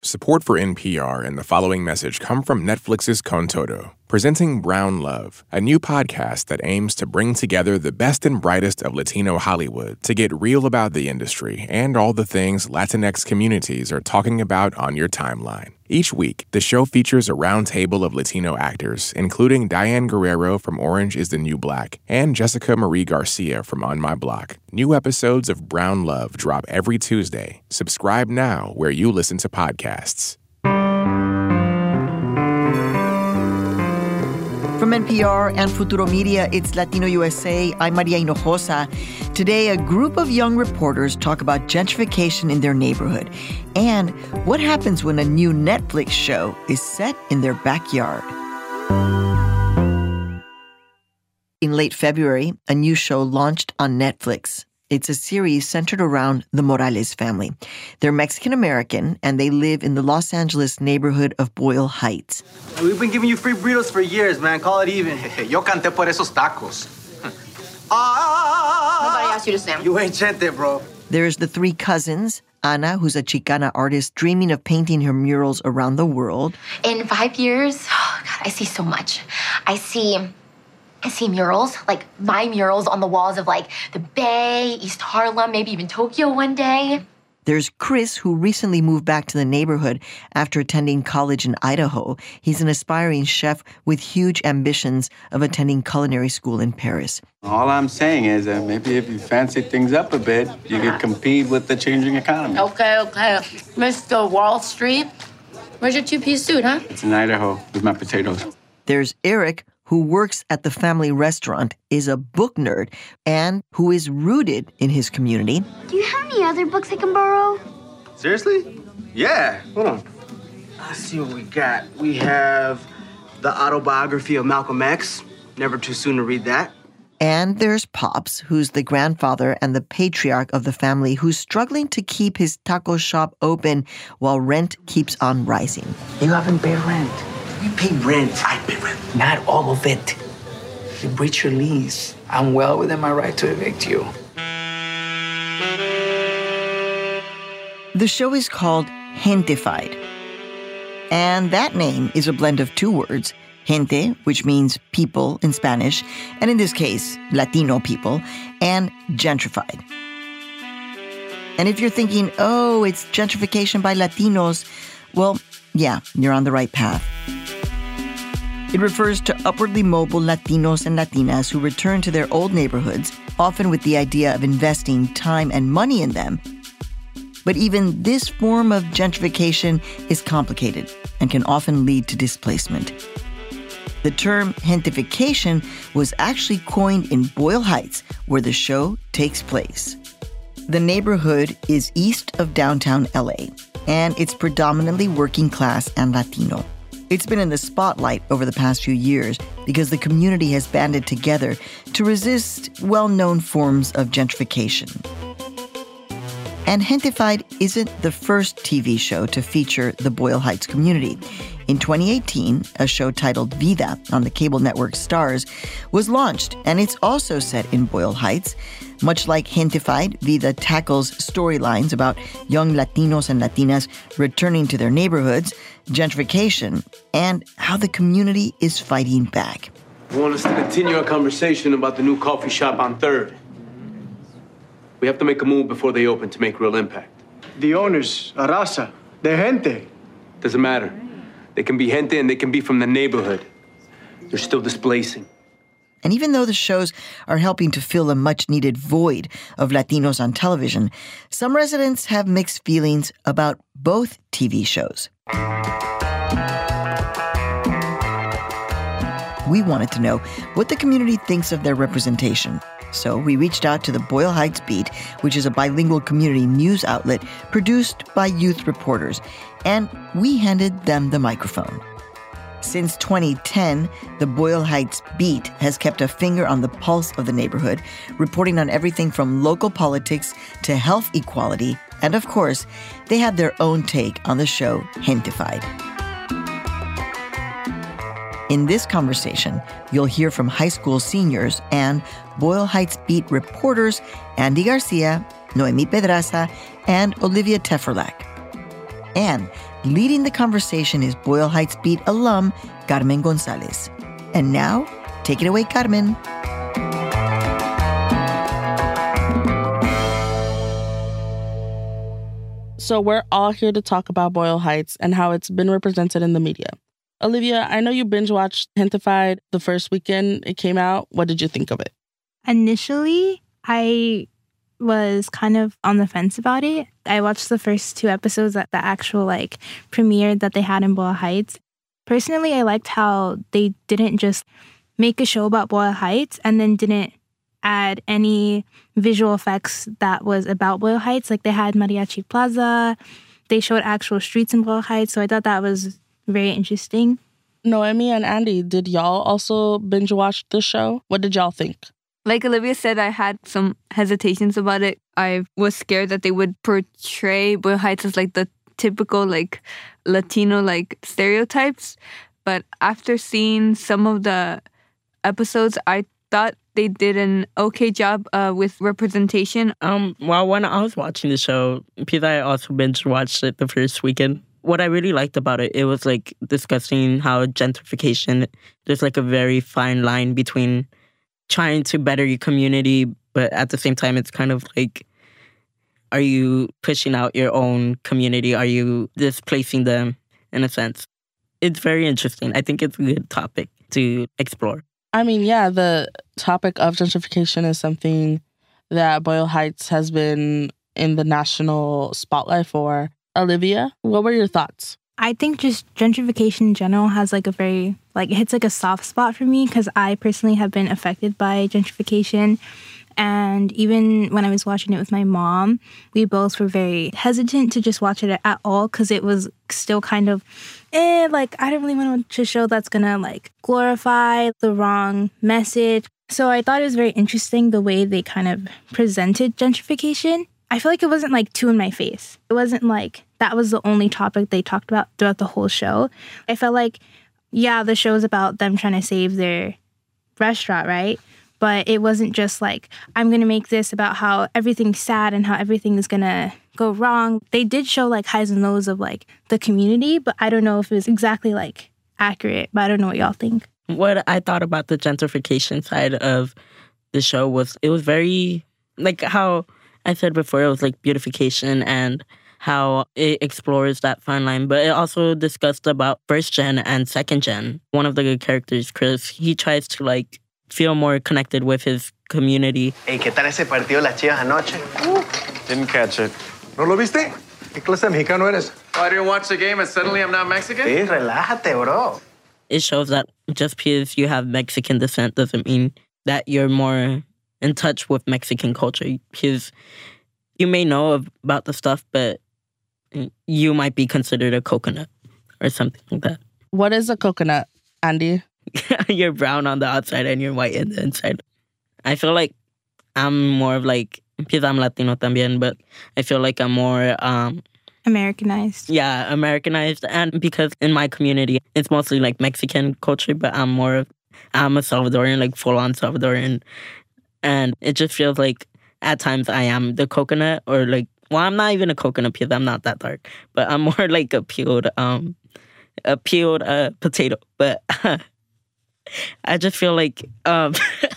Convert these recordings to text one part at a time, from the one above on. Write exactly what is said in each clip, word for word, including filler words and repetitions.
Support for N P R and the following message come from Netflix's Con Todo, presenting Brown Love, a new podcast that aims to bring together the best and brightest of Latino Hollywood to get real about the industry and all the things Latinx communities are talking about on your timeline. Each week, the show features a roundtable of Latino actors, including Diane Guerrero from Orange is the New Black and Jessica Marie Garcia from On My Block. New episodes of Brown Love drop every Tuesday. Subscribe now where you listen to podcasts. From N P R and Futuro Media, it's Latino U S A. I'm Maria Hinojosa. Today, a group of young reporters talk about gentrification in their neighborhood and what happens when a new Netflix show is set in their backyard. In late February, a new show launched on Netflix. It's a series centered around the Morales family. They're Mexican-American, and they live in the Los Angeles neighborhood of Boyle Heights. We've been giving you free burritos for years, man. Call it even. Yo canté por esos tacos. Ah! Nobody asked you to stand. You ain't chente, bro. There's the three cousins, Ana, who's a Chicana artist dreaming of painting her murals around the world. In five years, oh God, I see so much. I see... I see murals, like my murals on the walls of like the Bay, East Harlem, maybe even Tokyo one day. There's Chris, who recently moved back to the neighborhood after attending college in Idaho. He's an aspiring chef with huge ambitions of attending culinary school in Paris. All I'm saying is that maybe if you fancy things up a bit, you could compete with the changing economy. Okay, okay. Mister Wall Street, where's your two-piece suit, huh? It's in Idaho with my potatoes. There's Eric, who works at the family restaurant, is a book nerd, and who is rooted in his community. Do you have any other books I can borrow? Seriously? Yeah. Hold on. Let's see what we got. We have the autobiography of Malcolm X. Never too soon to read that. And there's Pops, who's the grandfather and the patriarch of the family, who's struggling to keep his taco shop open while rent keeps on rising. You haven't paid rent. We pay rent. I pay rent. Not all of it. You breach your lease. I'm well within my right to evict you. The show is called Gentified. And that name is a blend of two words, gente, which means people in Spanish, and in this case, Latino people, and gentrified. And if you're thinking, oh, it's gentrification by Latinos, well, yeah, you're on the right path. It refers to upwardly mobile Latinos and Latinas who return to their old neighborhoods, often with the idea of investing time and money in them. But even this form of gentrification is complicated and can often lead to displacement. The term gentification was actually coined in Boyle Heights, where the show takes place. The neighborhood is east of downtown L A, and it's predominantly working class and Latino. It's been in the spotlight over the past few years because the community has banded together to resist well-known forms of gentrification. And Gentified isn't the first T V show to feature the Boyle Heights community. In twenty eighteen, a show titled Vida on the cable network Starz was launched, and it's also set in Boyle Heights. Much like Gentified, Vida tackles storylines about young Latinos and Latinas returning to their neighborhoods, gentrification, and how the community is fighting back. I want us to continue our conversation about the new coffee shop on third. We have to make a move before they open to make real impact. The owners, Arasa, they're gente. Doesn't matter. They can be gente and they can be from the neighborhood. They're still displacing. And even though the shows are helping to fill a much-needed void of Latinos on television, some residents have mixed feelings about both T V shows. We wanted to know what the community thinks of their representation. So we reached out to the Boyle Heights Beat, which is a bilingual community news outlet produced by youth reporters, and we handed them the microphone. Since twenty ten, the Boyle Heights Beat has kept a finger on the pulse of the neighborhood, reporting on everything from local politics to health equality, and of course, they have their own take on the show Gentified. In this conversation, you'll hear from high school seniors and Boyle Heights Beat reporters Andy Garcia, Noemi Pedraza, and Olivia Teferlak. And Leading the conversation is Boyle Heights Beat alum Carmen Gonzalez. And now, take it away, Carmen. So we're all here to talk about Boyle Heights and how it's been represented in the media. Olivia, I know you binge-watched Gentefied the first weekend it came out. What did you think of it? Initially, I was kind of on the fence about it. I watched the first two episodes at the actual like premiere that they had in Boyle Heights. Personally, I liked how they didn't just make a show about Boyle Heights and then didn't add any visual effects that was about Boyle Heights. Like they had Mariachi Plaza, they showed actual streets in Boyle Heights, so I thought that was very interesting. Noemi and Andy, did y'all also binge watch the show? What did y'all think? Like Olivia said, I had some hesitations about it. I was scared that they would portray Boyle Heights as like the typical like Latino like stereotypes. But after seeing some of the episodes, I thought they did an okay job uh, with representation. Um, well, when I was watching the show, because I also binge watched it the first weekend, what I really liked about it, it was like discussing how gentrification, there's like a very fine line between trying to better your community, but at the same time, it's kind of like, are you pushing out your own community? Are you displacing them in a sense? It's very interesting. I think it's a good topic to explore. I mean, yeah, the topic of gentrification is something that Boyle Heights has been in the national spotlight for. Olivia, what were your thoughts? I think just gentrification in general has like a very, like it hits like a soft spot for me because I personally have been affected by gentrification. And even when I was watching it with my mom, we both were very hesitant to just watch it at all because it was still kind of, eh, like I don't really want to watch a show that's going to like glorify the wrong message. So I thought it was very interesting the way they kind of presented gentrification. I feel like it wasn't like too in my face. It wasn't like that was the only topic they talked about throughout the whole show. I felt like, yeah, the show's about them trying to save their restaurant, right? But it wasn't just like, I'm going to make this about how everything's sad and how everything is going to go wrong. They did show like highs and lows of like the community, but I don't know if it was exactly like accurate, but I don't know what y'all think. What I thought about the gentrification side of the show was it was very, like how I said before, it was like beautification and how it explores that fine line. But it also discussed about first gen and second gen. One of the characters, Chris, he tries to like feel more connected with his community. Hey, ¿qué tal ese partido de las Chivas anoche? Uh, didn't catch it. ¿No lo viste? ¿Qué clase de mexicano eres? Oh, I didn't watch the game and suddenly I'm not Mexican? Sí, relájate, bro. It shows that just because you have Mexican descent doesn't mean that you're more in touch with Mexican culture. Because you may know about the stuff, but you might be considered a coconut or something like that. What is a coconut, Andy? You're brown on the outside and you're white in the inside. I feel like I'm more of like, because I'm Latino también, but I feel like I'm more... Um, Americanized. Yeah, Americanized. And because in my community, it's mostly like Mexican culture, but I'm more of, I'm a Salvadorian, like full-on Salvadorian. And it just feels like at times I am the coconut or like, well, I'm not even a coconut because I'm not that dark, but I'm more like a peeled, um, a peeled uh, potato. But I just feel like, um,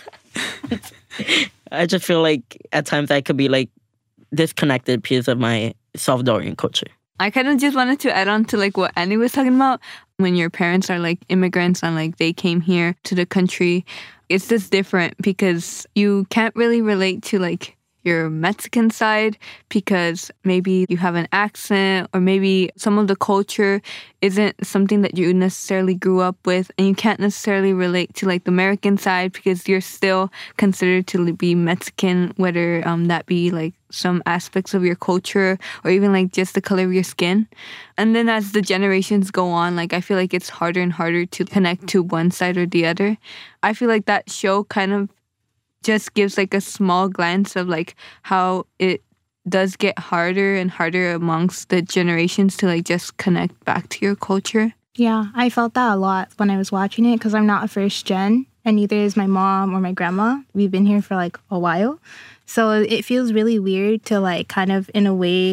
I just feel like at times I could be like disconnected because of my Salvadorian culture. I kind of just wanted to add on to like what Andy was talking about. When your parents are like immigrants and like they came here to the country, it's just different because you can't really relate to like your Mexican side because maybe you have an accent or maybe some of the culture isn't something that you necessarily grew up with, and you can't necessarily relate to like the American side because you're still considered to be Mexican, whether um, that be like some aspects of your culture or even like just the color of your skin. And then as the generations go on, like I feel like it's harder and harder to connect to one side or the other. I feel like that show kind of just gives like a small glance of like how it does get harder and harder amongst the generations to like just connect back to your culture. Yeah, I felt that a lot when I was watching it because I'm not a first gen and neither is my mom or my grandma. We've been here for like a while. So it feels really weird to like kind of in a way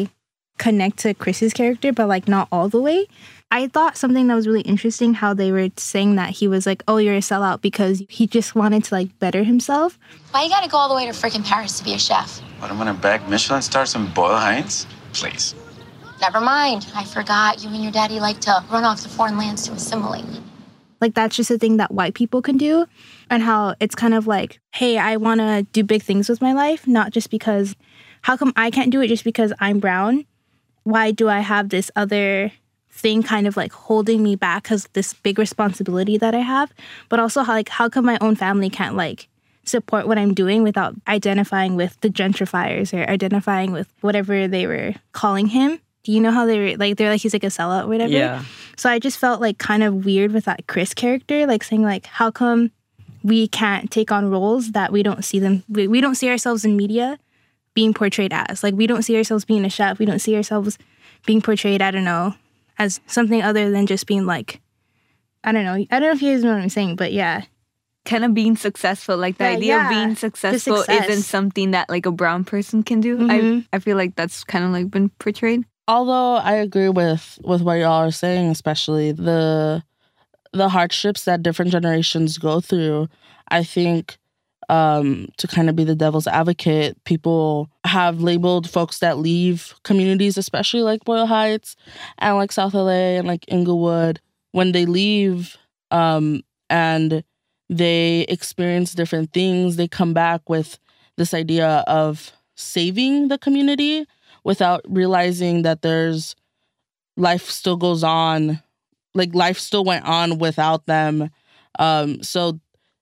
connect to Chris's character, but like not all the way. I thought something that was really interesting how they were saying that he was like, oh, you're a sellout because he just wanted to like better himself. Why you gotta go all the way to freaking Paris to be a chef? But I'm gonna bag Michelin stars in Boyle Heights? Please. Never mind. I forgot you and your daddy like to run off to foreign lands to assimilate. Like, that's just a thing that white people can do. And how it's kind of like, hey, I want to do big things with my life, not just because, how come I can't do it just because I'm brown? Why do I have this other thing kind of like holding me back because this big responsibility that I have? But also, how, like, how come my own family can't, like, support what I'm doing without identifying with the gentrifiers or identifying with whatever they were calling him? Do you know how they were, like, they're like, he's like a sellout or whatever? Yeah. So I just felt, like, kind of weird with that Chris character, like, saying, like, how come we can't take on roles that we don't see them, we, we don't see ourselves in media being portrayed as. Like, we don't see ourselves being a chef. We don't see ourselves being portrayed, I don't know, as something other than just being, like, I don't know. I don't know if you guys know what I'm saying, but yeah. Kind of being successful, like the Yeah, idea yeah. of being The successful success. isn't something that like a brown person can do. Mhm. I I feel like that's kind of like been portrayed. Although I agree with, with what y'all are saying, especially the the hardships that different generations go through, I think um, to kind of be the devil's advocate, people have labeled folks that leave communities, especially like Boyle Heights and like South L A and like Inglewood, when they leave um, and they experience different things, they come back with this idea of saving the community without realizing that there's life still goes on, like life still went on without them. Um, so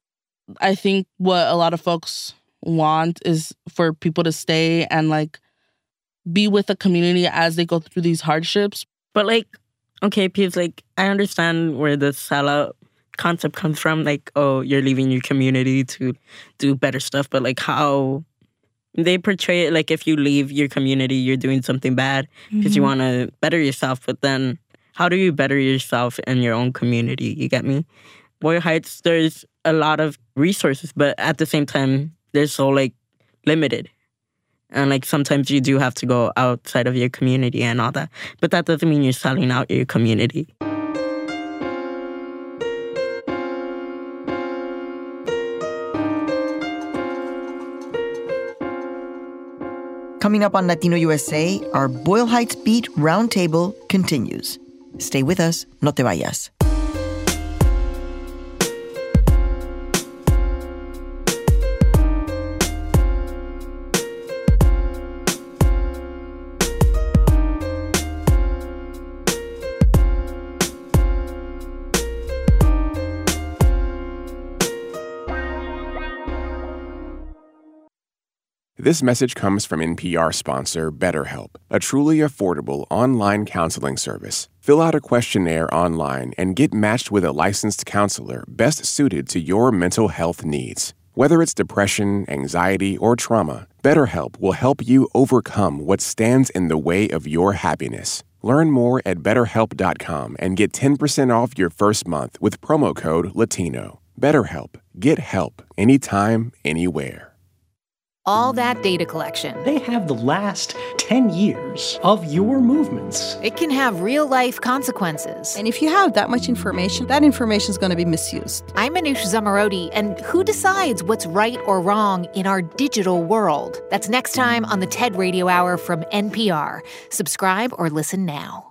I think what a lot of folks want is for people to stay and like be with the community as they go through these hardships. But like, okay, Peeves, like, I understand where the sellout concept comes from. Like, oh, you're leaving your community to do better stuff. But like how they portray it, like if you leave your community, you're doing something bad because you Mhm. want to better yourself. But then how do you better yourself in your own community? You get me? Boyle Heights, there's a lot of resources, but at the same time, they're so like limited. And like sometimes you do have to go outside of your community and all that. But that doesn't mean you're selling out your community. Coming up on Latino U S A, our Boyle Heights Beat Roundtable continues. Stay with us, no te vayas. This message comes from N P R sponsor BetterHelp, a truly affordable online counseling service. Fill out a questionnaire online and get matched with a licensed counselor best suited to your mental health needs. Whether it's depression, anxiety, or trauma, BetterHelp will help you overcome what stands in the way of your happiness. Learn more at better help dot com and get ten percent off your first month with promo code Latino. BetterHelp. Get help anytime, anywhere. All that data collection. They have the last ten years of your movements. It can have real-life consequences. And if you have that much information, that information is going to be misused. I'm Manoush Zamarodi, and who decides what's right or wrong in our digital world? That's next time on the TED Radio Hour from N P R. Subscribe or listen now.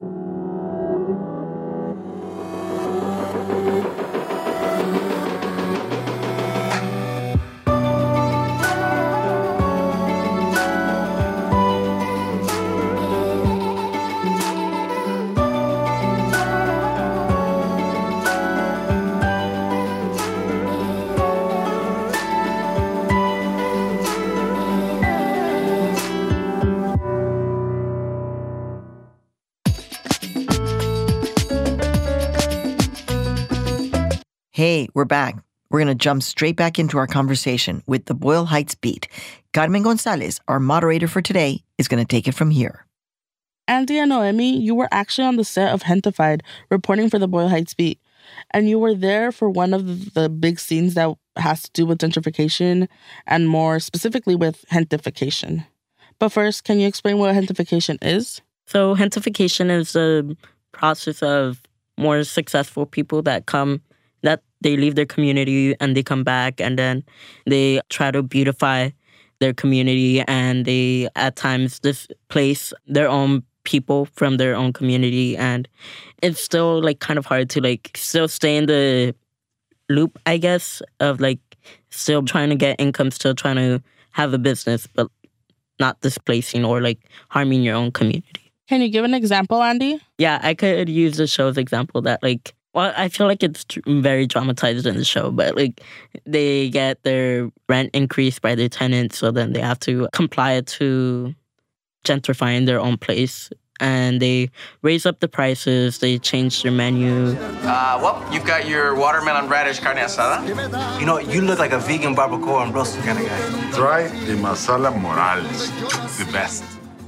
Hey, we're back. We're going to jump straight back into our conversation with the Boyle Heights Beat. Carmen Gonzalez, our moderator for today, is going to take it from here. Andy and Noemi, you were actually on the set of Gentrified, reporting for the Boyle Heights Beat. And you were there for one of the big scenes that has to do with gentrification, and more specifically with gentrification. But first, can you explain what gentrification is? So gentrification is the process of more successful people that come, that they leave their community and they come back and then they try to beautify their community and they at times displace their own people from their own community. And it's still like kind of hard to like still stay in the loop, I guess, of like still trying to get income, still trying to have a business, but not displacing or like harming your own community. Can you give an example, Andy? Yeah, I could use the show's example that like, well, I feel like it's very dramatized in the show, but like they get their rent increased by their tenants, so then they have to comply to gentrifying their own place. And they raise up the prices, they change their menu. Uh, well, you've got your watermelon radish carne asada. You know, you look like a vegan barbacoa and roasted kind of guy. Try the masala morales, the best.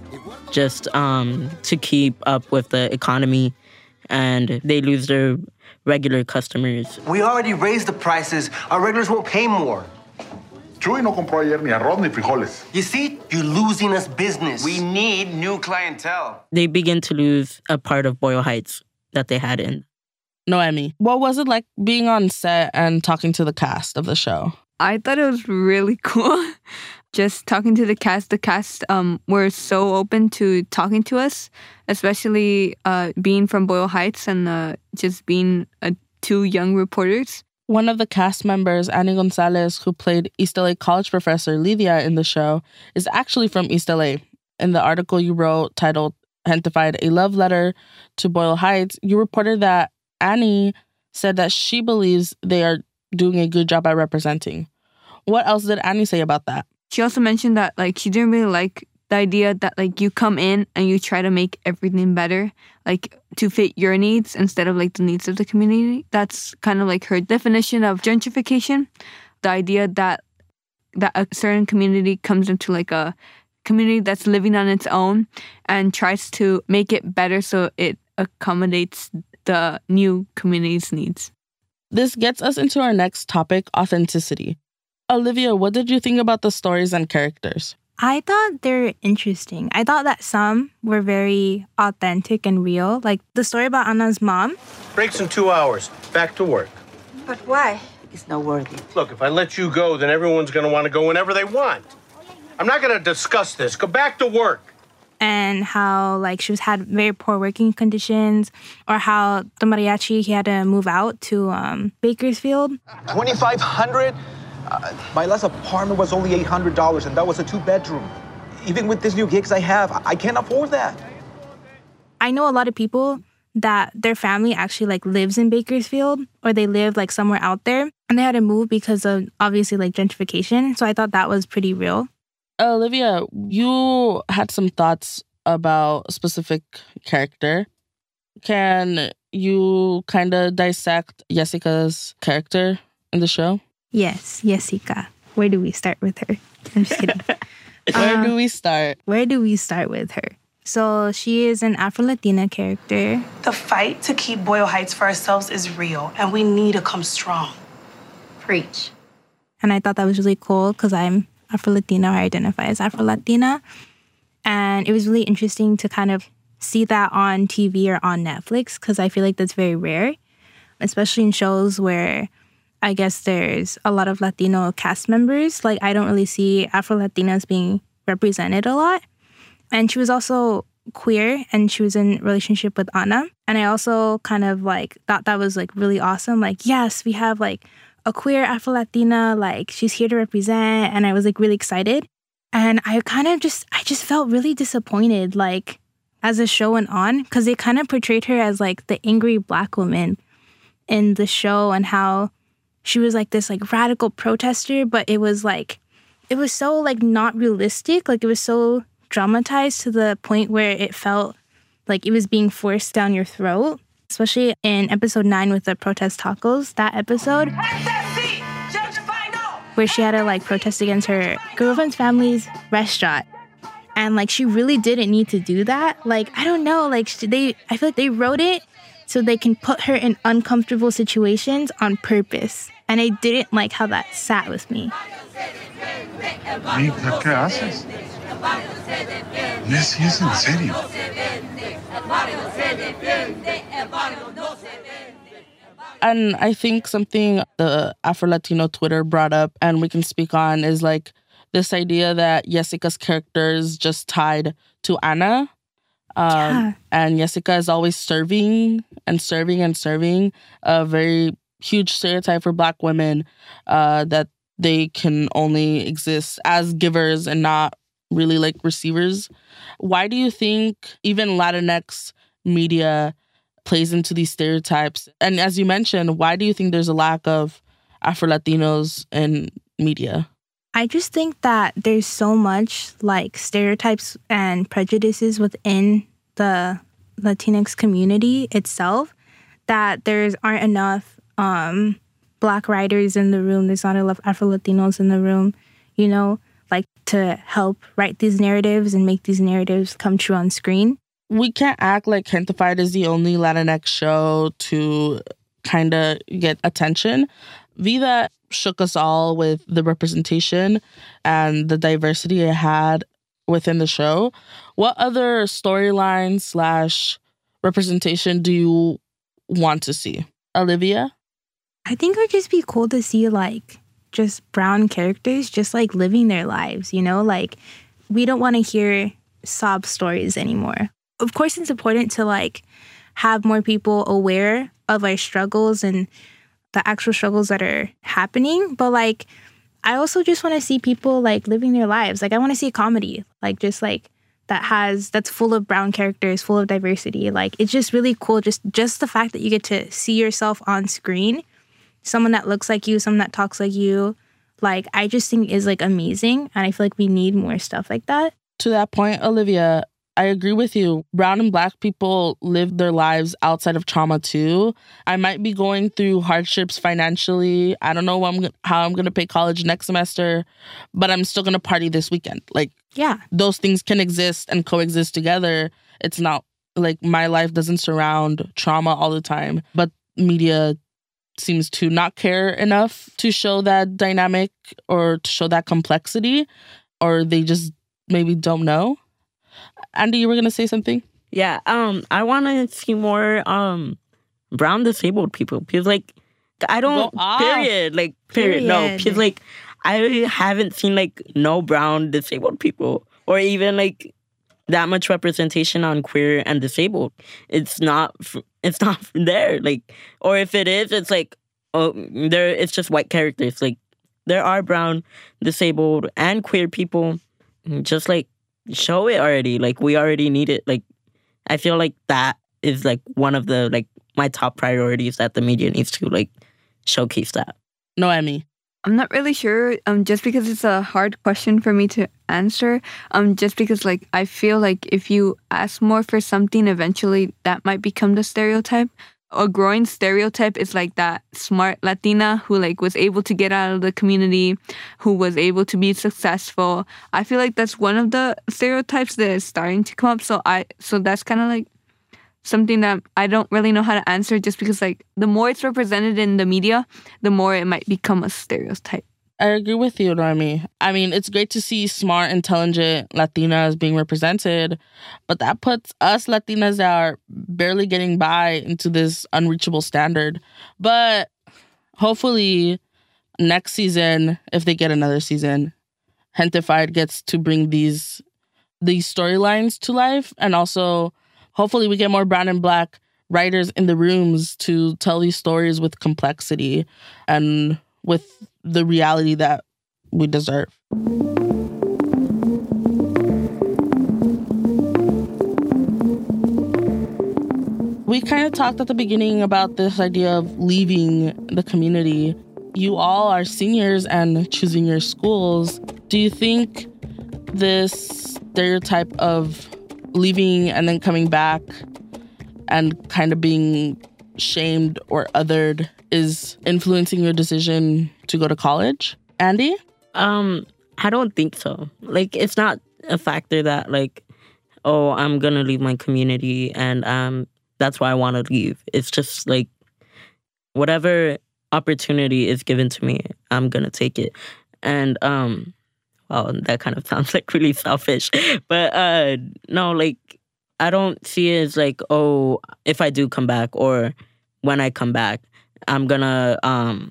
Just um, to keep up with the economy, and they lose their regular customers. We already raised the prices. Our regulars won't pay more. Chuy no compró ayer ni arroz ni frijoles. You see, you're losing us business. We need new clientele. They begin to lose a part of Boyle Heights that they had in. Noemi, what was it like being on set and talking to the cast of the show? I thought it was really cool. Just talking to the cast. The cast um, were so open to talking to us, especially uh, being from Boyle Heights and uh, just being uh, two young reporters. One of the cast members, Annie Gonzalez, who played East L A college professor Lydia in the show, is actually from East L A. In the article you wrote titled Gentrified, A Love Letter to Boyle Heights, you reported that Annie said that she believes they are doing a good job at representing. What else did Annie say about that? She also mentioned that like she didn't really like the idea that like you come in and you try to make everything better, like to fit your needs instead of like the needs of the community. That's kind of like her definition of gentrification. The idea that that a certain community comes into like a community that's living on its own and tries to make it better so it accommodates the new community's needs. This gets us into our next topic, authenticity. Olivia, what did you think about the stories and characters? I thought they're interesting. I thought that some were very authentic and real. Like the story about Anna's mom. Breaks in two hours. Back to work. But why? It's not worthy. Look, if I let you go, then everyone's going to want to go whenever they want. I'm not going to discuss this. Go back to work. And how like she was had very poor working conditions, or how the mariachi, he had to move out to um, Bakersfield. twenty-five hundred dollars? Uh, my last apartment was only eight hundred dollars, and that was a two-bedroom. Even with these new gigs I have, I can't afford that. I know a lot of people that their family actually like lives in Bakersfield, or they live like somewhere out there, and they had to move because of obviously like gentrification. So I thought that was pretty real. Olivia, you had some thoughts about a specific character. Can you kind of dissect Jessica's character in the show? Yes, Jessica. Where do we start with her? I'm just kidding. Where um, do we start? Where do we start with her? So she is an Afro-Latina character. The fight to keep Boyle Heights for ourselves is real, and we need to come strong. Preach. And I thought that was really cool because I'm Afro-Latina, or I identify as Afro-Latina. And it was really interesting to kind of see that on T V or on Netflix, because I feel like that's very rare, especially in shows where I guess there's a lot of Latino cast members. Like, I don't really see Afro-Latinas being represented a lot. And she was also queer, and she was in a relationship with Anna. And I also kind of like thought that was like really awesome. Like, yes, we have like a queer Afro-Latina, like she's here to represent. And I was like really excited. And I kind of just, I just felt really disappointed, like as the show went on, because they kind of portrayed her as like the angry Black woman in the show, and how she was like this like radical protester, but it was like, it was so like not realistic. Like it was so dramatized to the point where it felt like it was being forced down your throat, especially in episode nine with the protest tacos, that episode where she had to like protest against her girlfriend's family's restaurant. And like, she really didn't need to do that. Like, I don't know, like they, I feel like they wrote it so they can put her in uncomfortable situations on purpose. And I didn't like how that sat with me. ¿Qué haces? Messi es en serio. And I think something the Afro-Latino Twitter brought up and we can speak on is like this idea that Jessica's character is just tied to Anna. Um, yeah. And Jessica is always serving and serving and serving, a very huge stereotype for Black women, uh, that they can only exist as givers and not really like receivers. Why do you think even Latinx media plays into these stereotypes? And as you mentioned, why do you think there's a lack of Afro-Latinos in media? I just think that there's so much like stereotypes and prejudices within the Latinx community itself that there's aren't enough um, Black writers in the room. There's not enough Afro-Latinos in the room, you know, like to help write these narratives and make these narratives come true on screen. We can't act like Gentefied is the only Latinx show to kind of get attention. Vida shook us all with the representation and the diversity it had within the show. What other storyline slash representation do you want to see? Olivia? I think it would just be cool to see like just brown characters just like living their lives, you know? Like we don't want to hear sob stories anymore. Of course, it's important to like have more people aware of our struggles and the actual struggles that are happening. But like, I also just want to see people like living their lives. Like I want to see a comedy, like just like that has, that's full of brown characters, full of diversity. Like it's just really cool. Just, just the fact that you get to see yourself on screen, someone that looks like you, someone that talks like you. Like, I just think is like amazing. And I feel like we need more stuff like that. To that point, Olivia, I agree with you. Brown and Black people live their lives outside of trauma too. I might be going through hardships financially. I don't know what I'm, how I'm going to pay college next semester, but I'm still going to party this weekend. Like, yeah, those things can exist and coexist together. It's not like my life doesn't surround trauma all the time, but media seems to not care enough to show that dynamic or to show that complexity, or they just maybe don't know. Andy, you were going to say something? Yeah, um, I want to see more um, brown disabled people. Because, like, I don't, period. Like, period. period. No, because, like, I haven't seen, like, no brown disabled people. Or even, like, that much representation on queer and disabled. It's not, it's not there. Like, or if it is, it's like, oh, there, it's just white characters. Like, there are brown, disabled, and queer people. Just, like, show it already. Like, we already need it. Like, I feel like that is like one of the like my top priorities that the media needs to like showcase that. Noemi. I'm not really sure. Um, just because it's a hard question for me to answer. Um, just because like I feel like if you ask more for something, eventually that might become the stereotype. A growing stereotype is like that smart Latina who like was able to get out of the community, who was able to be successful. I feel like that's one of the stereotypes that is starting to come up. So I so that's kind of like something that I don't really know how to answer, just because like the more it's represented in the media, the more it might become a stereotype. I agree with you, Noemi. I mean, it's great to see smart, intelligent Latinas being represented, but that puts us Latinas that are barely getting by into this unreachable standard. But hopefully next season, if they get another season, Gentefied gets to bring these these storylines to life. And also, hopefully we get more brown and Black writers in the rooms to tell these stories with complexity and with the reality that we deserve. We kind of talked at the beginning about this idea of leaving the community. You all are seniors and choosing your schools. Do you think this stereotype of leaving and then coming back and kind of being shamed or othered is influencing your decision to go to college? Andy? Um, I don't think so. Like, it's not a factor that, like, oh, I'm going to leave my community and um, that's why I want to leave. It's just, like, whatever opportunity is given to me, I'm going to take it. And um, Wow, that kind of sounds like really selfish. But uh, no, like, I don't see it as like, oh, if I do come back or when I come back, I'm gonna um,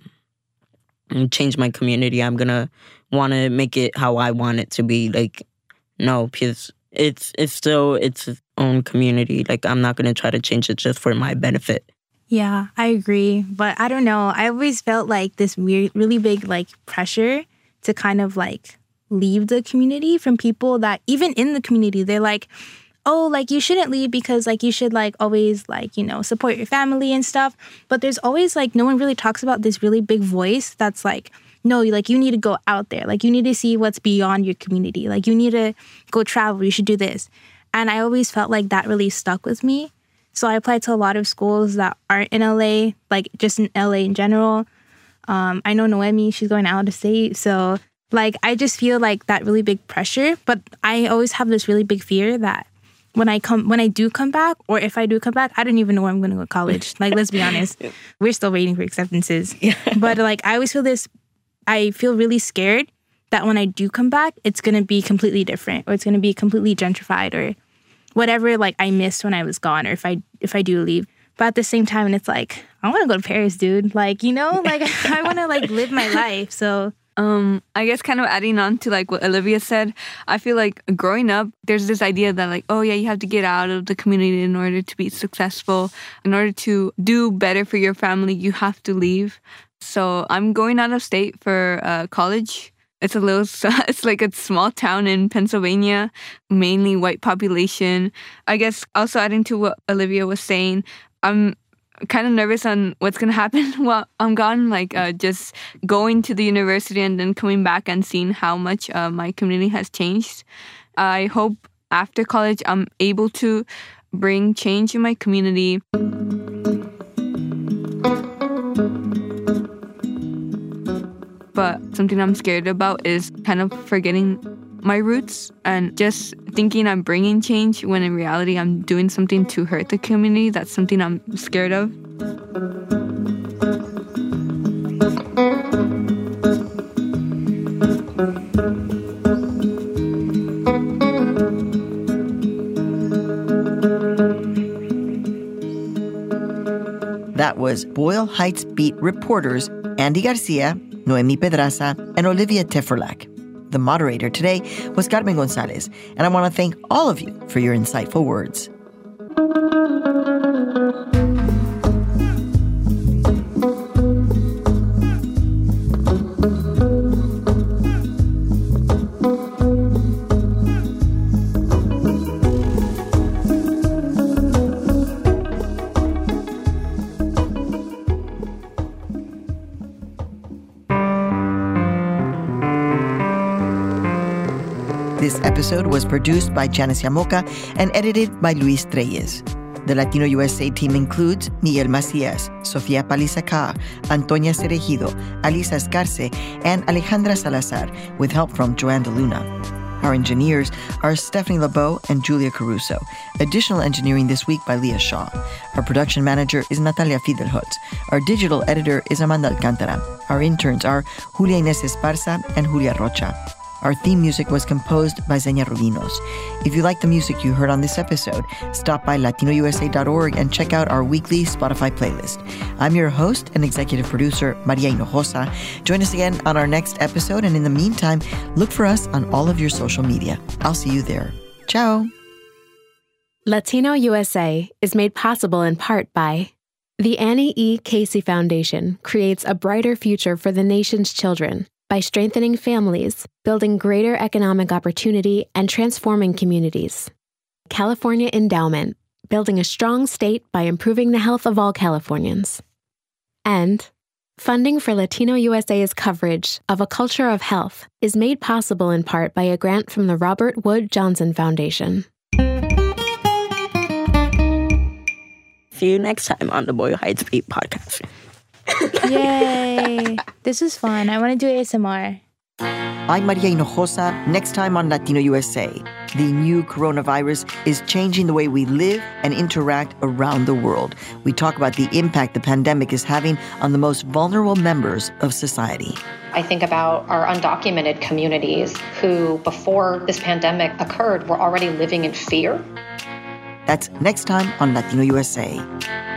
change my community. I'm gonna want to make it how I want it to be. Like, no, because it's it's still its own community. Like, I'm not gonna try to change it just for my benefit. Yeah, I agree. But I don't know. I always felt like this weird, really big like pressure to kind of like leave the community from people that even in the community, they're like, oh, like you shouldn't leave because like you should like always like, you know, support your family and stuff. But there's always like no one really talks about this really big voice that's like, no, like you need to go out there. Like you need to see what's beyond your community. Like you need to go travel. You should do this. And I always felt like that really stuck with me. So I applied to a lot of schools that aren't in L A, like just in L A in general. Um, I know Noemi, she's going out of state. So like I just feel like that really big pressure. But I always have this really big fear that when I come, when I do come back, or if I do come back, I don't even know where I'm going to go to college. Like, let's be honest, we're still waiting for acceptances. Yeah. But like, I always feel this, I feel really scared that when I do come back, it's going to be completely different, or it's going to be completely gentrified, or whatever like I missed when I was gone, or if I if I do leave. But at the same time, and it's like, I want to go to Paris, dude. Like, you know, like I want to like live my life. So. Um, I guess kind of adding on to like what Olivia said, I feel like growing up, there's this idea that like, oh yeah, you have to get out of the community in order to be successful. In order to do better for your family, you have to leave. So I'm going out of state for uh, college. It's a little, it's like a small town in Pennsylvania, mainly white population. I guess also adding to what Olivia was saying, I'm kind of nervous on what's going to happen while I'm gone, like uh, just going to the university and then coming back and seeing how much uh, my community has changed. I hope after college I'm able to bring change in my community. But something I'm scared about is kind of forgetting my roots and just thinking I'm bringing change when in reality I'm doing something to hurt the community. That's something I'm scared of. That was Boyle Heights Beat reporters Andy Garcia, Noemi Pedraza, and Olivia Teferlak. The moderator today was Carmen Gonzalez, and I want to thank all of you for your insightful words. This episode was produced by Janice Yamoca and edited by Luis Treyes. The Latino U S A team includes Miguel Macias, Sofia Palizacar, Antonia Cerejido, Alisa Escarce, and Alejandra Salazar, with help from Joanne DeLuna. Our engineers are Stephanie LeBeau and Julia Caruso. Additional engineering this week by Leah Shaw. Our production manager is Natalia Fidelholtz. Our digital editor is Amanda Alcantara. Our interns are Julia Inés Esparza and Julia Rocha. Our theme music was composed by Zenia Rubinos. If you like the music you heard on this episode, stop by latino u s a dot org and check out our weekly Spotify playlist. I'm your host and executive producer, Maria Hinojosa. Join us again on our next episode, and in the meantime, look for us on all of your social media. I'll see you there. Ciao. Latino U S A is made possible in part by the Annie E. Casey Foundation creates a brighter future for the nation's children by strengthening families, building greater economic opportunity, and transforming communities. California Endowment, building a strong state by improving the health of all Californians. And funding for Latino U S A's coverage of A Culture of Health is made possible in part by a grant from the Robert Wood Johnson Foundation. See you next time on the Boyle Heights Beat podcast. Yay! This is fun. I want to do A S M R. I'm Maria Hinojosa. Next time on Latino U S A. the new coronavirus is changing the way we live and interact around the world. We talk about the impact the pandemic is having on the most vulnerable members of society. I think about our undocumented communities who, before this pandemic occurred, were already living in fear. That's next time on Latino U S A.